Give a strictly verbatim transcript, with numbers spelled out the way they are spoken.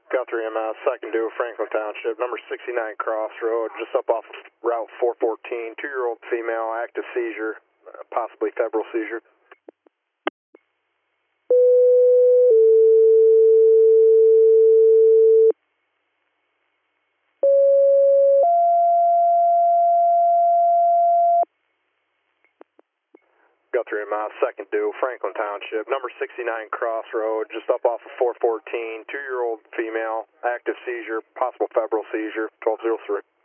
Guthrie, I'm out, second due, Franklin Township, number sixty-nine Crossroad, just up off Route four fourteen, two-year-old female, active seizure, uh, possibly febrile seizure. Guthrie, I'm out, second due, Franklin Township, number sixty-nine Crossroad, just up off of four fourteen, two-year-old female, active seizure, possible febrile seizure, twelve oh three.